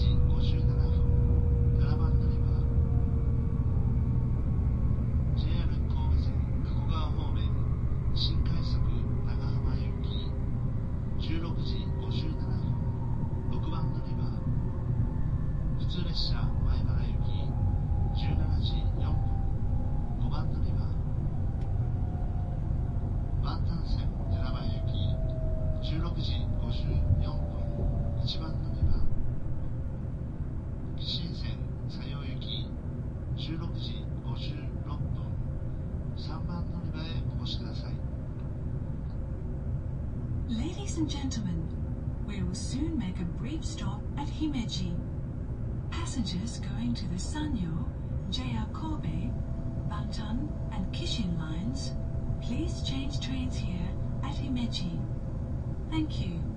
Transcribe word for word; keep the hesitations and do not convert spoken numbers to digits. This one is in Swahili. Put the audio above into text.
時ごじゅうななふん、ななばん乗り場 ジェイアール 神戸線加古川方面新快速長浜行きじゅうろくじごじゅうななふん、ろくばん乗り場普通列車前原行きじゅうしちじよんぷん、ごばん乗り場万丹線寺前行きじゅうろくじごじゅうよんぷん、いちばん乗り場新線佐用行きじゅうろくじごじゅうろっぷん、さんばん乗り場へお越しください。 Ladies and gentlemen, we will soon make a brief stop at Himeji. Passengers going to the Sanyo, J R Kobe, Bantan and Kishin lines, please change trains here at Himeji. Thank you.